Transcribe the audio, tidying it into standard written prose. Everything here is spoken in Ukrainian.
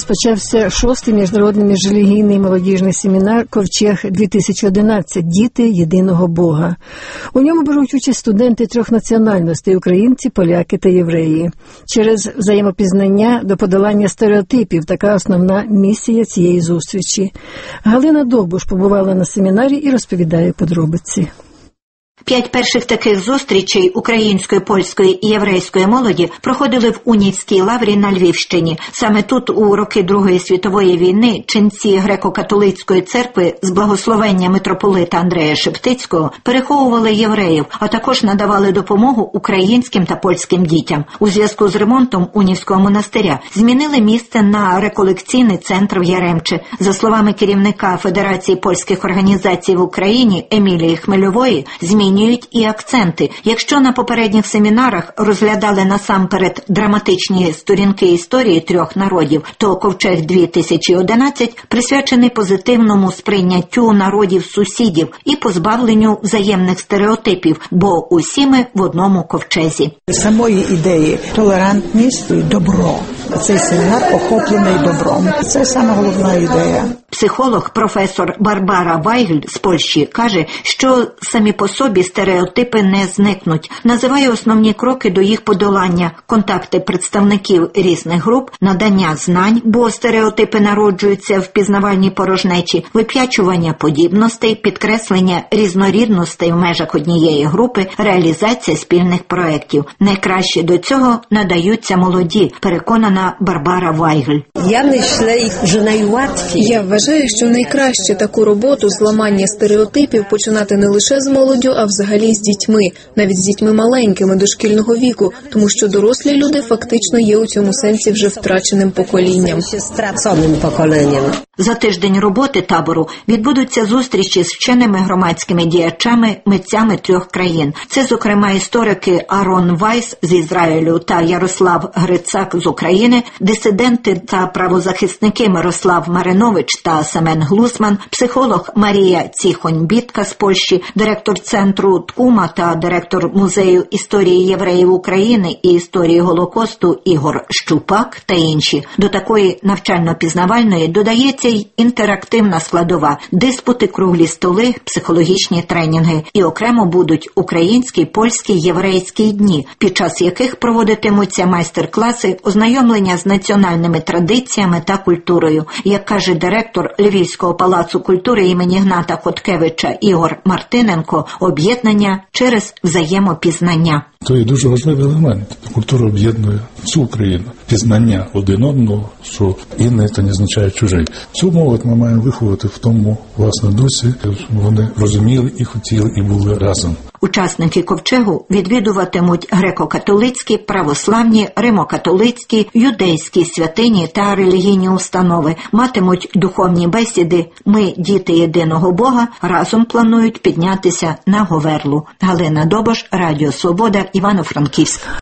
розпочався 6-й міжнародний міжрелігійний молодіжний семінар «Ковчег-2011. Діти єдиного Бога». У ньому беруть участь студенти 3 національностей – українці, поляки та євреї. Через взаємопізнання до подолання стереотипів – така основна місія цієї зустрічі. Галина Довбуш побувала на семінарі і розповідає подробиці. 5 перших таких зустрічей української, польської і єврейської молоді проходили в Унівській лаврі на Львівщині. Саме тут у роки Другої світової війни ченці греко-католицької церкви з благословення митрополита Андрея Шептицького переховували євреїв, а також надавали допомогу українським та польським дітям. У зв'язку з ремонтом Унівського монастиря змінили місце на реколекційний центр в Яремче. За словами керівника Федерації польських організацій в Україні Емілії Хмельової, змінюють і акценти. Якщо на попередніх семінарах розглядали насамперед драматичні сторінки історії 3 народів, то «Ковчег-2011» присвячений позитивному сприйняттю народів-сусідів і позбавленню взаємних стереотипів, бо усі ми в одному ковчезі. Самої ідеї толерантність і добро. Цей семінар охоплений добром. Це саме головна ідея. Психолог професор Барбара Вайгль з Польщі каже, що самі по собі стереотипи не зникнуть. Називає основні кроки до їх подолання: контакти представників різних груп, надання знань, бо стереотипи народжуються в пізнавальній порожнечі, вип'ячування подібностей, підкреслення різнорідностей в межах однієї групи, реалізація спільних проєктів. Найкраще до цього надаються молоді, переконана Барбара Вайгль. Я вважаю, що найкраще таку роботу зламання стереотипів починати не лише з молоддю, а взагалі з дітьми, навіть з дітьми маленькими дошкільного віку, тому що дорослі люди фактично є у цьому сенсі вже втраченим поколінням. За тиждень роботи табору відбудуться зустрічі з вченими громадськими діячами, митцями 3 країн. Це, зокрема, історики Арон Вайс з Ізраїлю та Ярослав Грицак з України, дисиденти та правозахисники Мирослав Маринович та Семен Глусман, психолог Марія Ціхонь-Бітка з Польщі, директор центру Ткума та директор музею історії євреїв України і історії Голокосту Ігор Щупак та інші. До такої навчально-пізнавальної додається й інтерактивна складова, диспути, круглі столи, психологічні тренінги. І окремо будуть українські, польські, єврейські дні, під час яких проводитимуться майстер-класи, ознайомлення з національними традиціями та культурою. Як каже директор Львівського палацу культури імені Гната Хоткевича Ігор Мартиненко, об'єднання через взаємопізнання. То є дуже важливий елемент. Культура об'єднує всю Україну. Пізнання один одного, що інне та не означає чужий. Цю молодь ми маємо виховати в тому, власне, дусі, щоб вони розуміли і хотіли, і були разом. Учасники ковчегу відвідуватимуть греко-католицькі, православні, римо-католицькі, юдейські святині та релігійні установи. Матимуть духовні бесіди «Ми – діти єдиного Бога», разом планують піднятися на Говерлу. Галина Довбуш, Радіо Свобода, Івано-Франківськ.